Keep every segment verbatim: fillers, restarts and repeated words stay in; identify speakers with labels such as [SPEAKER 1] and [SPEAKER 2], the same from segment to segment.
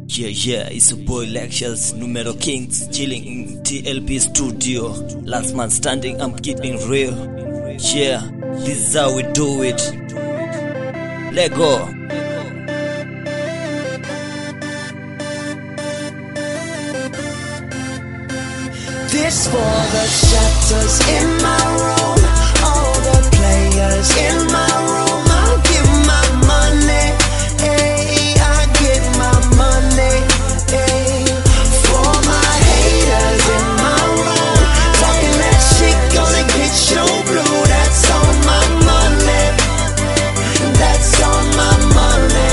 [SPEAKER 1] Yeah, yeah, it's a boy Lectures, Numero Kings, chilling in T L P studio. Last man standing, I'm keeping real. Yeah, this is how we do it. Let go.
[SPEAKER 2] This for the chapters in my room, all the players in my room. I'll give my money, hey, I get my money, hey. For my haters in my room, talking that shit gonna get you blue. That's on my money, that's on my money.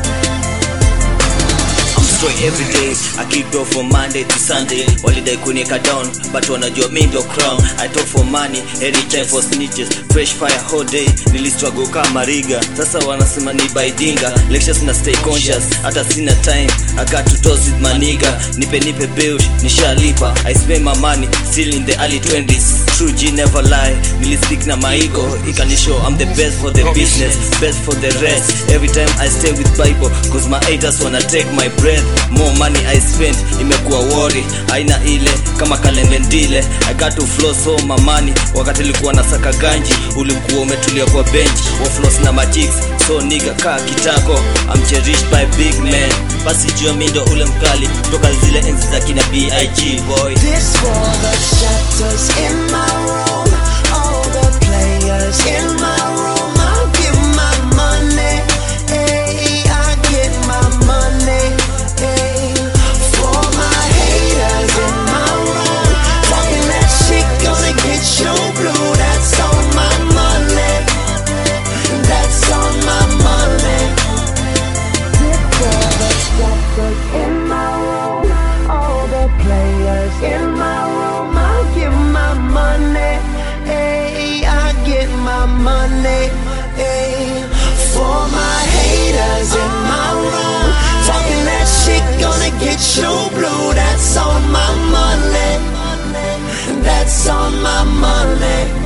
[SPEAKER 1] I'm straight every day, I keep go from Monday to Sunday. Holiday kunika down, but wanajua mimi ndo crown. I talk for money, every time for snitches. Fresh fire whole day, nilistruggle kama riga. Sasa wanasema ni baidinga. Lectures na stay conscious, hata sina time. I got to toss with my nigga. Nipe nipe bills, nishalipa. I spend my money, still in the early twenties. True G never lie, nilispeak na my ego. Ikanishow I'm the best for the business, best for the rest. Every time I stay with Bible, cause my haters wanna take my breath. More money I spend, imekuwa worry. Aina ile, kama kalembe ndile. I got to floss all my money. Wakati likuwa na saka ganji, ulikuwa umetulia kwa bench. Wa floss na magics, so nigga kaa kitako. I'm cherished by big men. Basi jua mindo ule mkali, toka zile enzi za kina B I G boy.
[SPEAKER 2] This for the chapters in my room, all the players in my room. I'll give my money, hey, I get my money, hey. For my haters in my room, talking that shit gonna get you blue. That's on my money, that's on my money. This for the chapters in my room, all the players in my room. I'll give my money, hey, I get my money, hey. For my haters in my room, talking that shit gonna get you blue. That's on my money, that's on my money.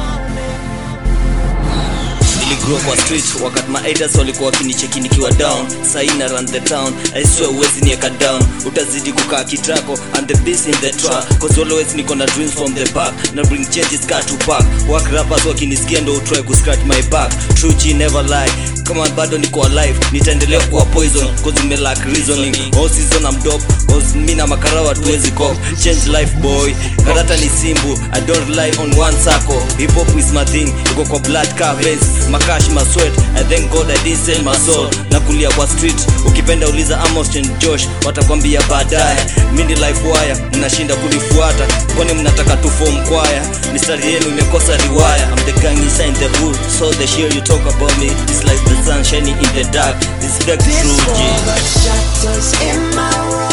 [SPEAKER 1] Grow kwa street, wakati ma haters walikuwa wakinicheki nikiwa down. Sahi na run the town, I swear uwezi nieka down. Utazidi kukaa kitako, I'm the beast in the track. Cause always niko na dreams from the back. Na bring changes car to pack. Work rappers wakinisikia ndo utry ku scratch my back. True G never lie, kama bado niko alive, nitaendelea kuwa poison. Cause me lack reasoning, all season I'm dope. Cause mi na makarawa tuwezi cop. Change life boy, karata ni simbu. I don't rely on one circle. Hip hop is my thing, iko kwa blood car veins. Cash my sweat, I thank God I didn't sell my soul. Nakulia kwa street, ukipenda uliza Amos and Josh, watakwambia baadaye. Mini life wire, mnashinda kunifuata, kwani mnataka tu form choir. Mistari yenu imekosa riwaya. I'm the gang inside the hood, so the shit you talk about me, it's like the sun shining in the dark. This is the True G.
[SPEAKER 2] This for the chapters in my room.